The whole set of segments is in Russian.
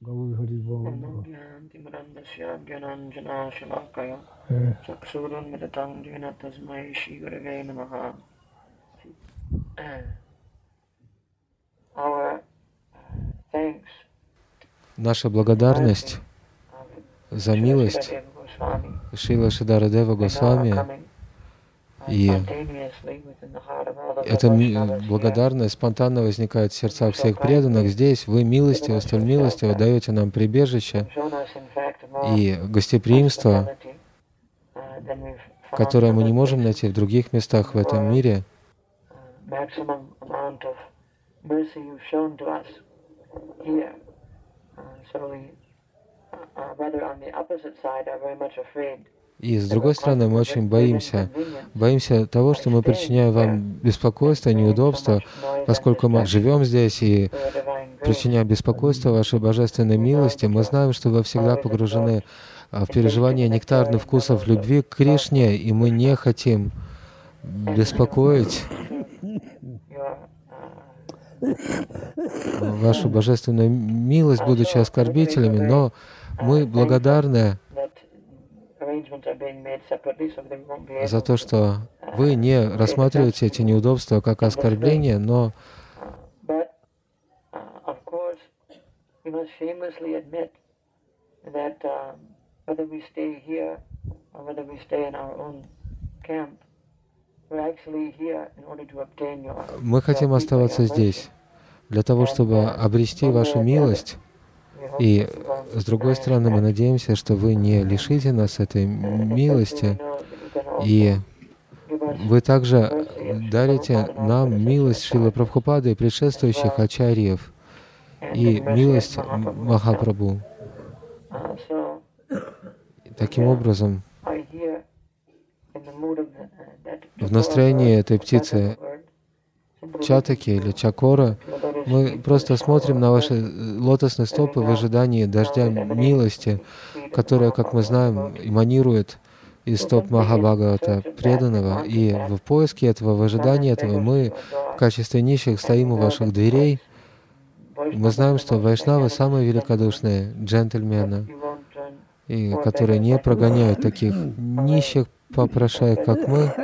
Gaur Hari Bol. Nandimrandasya Gyananjana Shalakaya Chaksurunmitatang Jena Tasmai Shri Gurave Namaha. Our thanks Наша благодарность за милость Шрила Шридарадева Госвами, и эта благодарность спонтанно возникает в сердцах всех преданных. Здесь вы милостиво, столь милостиво даете нам прибежище и гостеприимство, которое мы не можем найти в других местах в этом мире. И с другой стороны, мы очень боимся того, что мы причиняем вам беспокойство, неудобство, поскольку мы живем здесь и причиняем беспокойство вашей божественной милости. Мы знаем, что вы всегда погружены в переживание нектарных вкусов любви к Кришне, и мы не хотим беспокоить вашу божественную милость, будучи оскорбителями, но мы благодарны за то, что вы не рассматриваете эти неудобства как оскорбление, но мы хотим оставаться здесь для того, чтобы обрести вашу милость. И с другой стороны, мы надеемся, что вы не лишите нас этой милости, и вы также дарите нам милость Шрилы Прабхупады и предшествующих ачарьев, и милость Махапрабху. Таким образом, в настроении этой птицы Чатаки или Чакора мы просто смотрим на ваши лотосные стопы в ожидании дождя милости, которая, как мы знаем, эманирует из стоп Махабхагавата преданного. И в поиске этого, в ожидании этого мы в качестве нищих стоим у ваших дверей. Мы знаем, что вайшнавы самые великодушные джентльмены, и которые не прогоняют таких нищих попрошаек, как мы.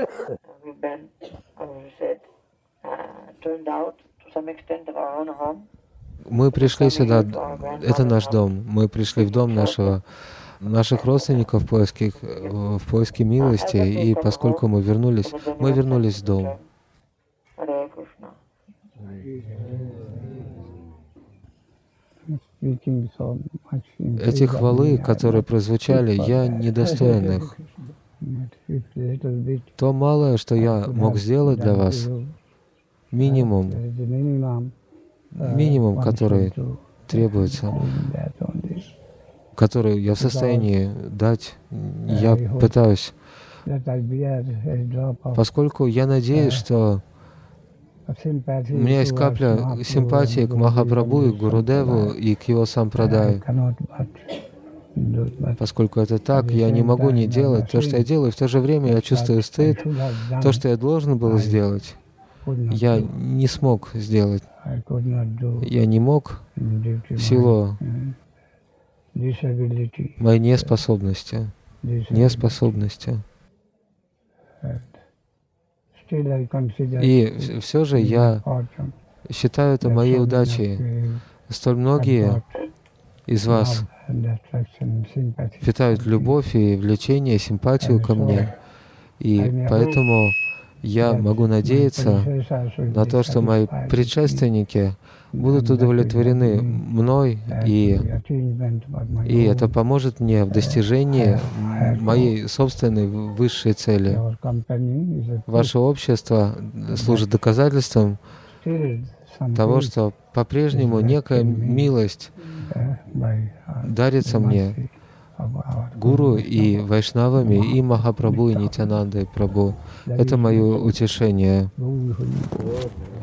Мы пришли сюда, это наш дом, мы пришли в дом наших родственников в поиске милости, и поскольку мы вернулись в дом. Эти хвалы, которые прозвучали, я недостоин их. То малое, что я мог сделать для вас, минимум, который требуется, который я в состоянии дать, я пытаюсь, поскольку я надеюсь, что у меня есть капля симпатии к Махапрабху и Гурудеву и к его сампрадаю. Поскольку это так, я не могу не делать то, что я делаю, и в то же время я чувствую стыд. То, что я должен был сделать, я не смог сделать. Я не мог в силу моей неспособности. И все же я считаю это моей удачей. Столь многие из вас питают любовь и влечение, симпатию ко мне. И поэтому я могу надеяться на то, что мои предшественники будут удовлетворены мной, и это поможет мне в достижении моей собственной высшей цели. Ваше общество служит доказательством того, что по-прежнему некая милость дарится мне Гуру и Вайшнавами, и Махапрабху, и Нитянандой Прабху. Это мое утешение.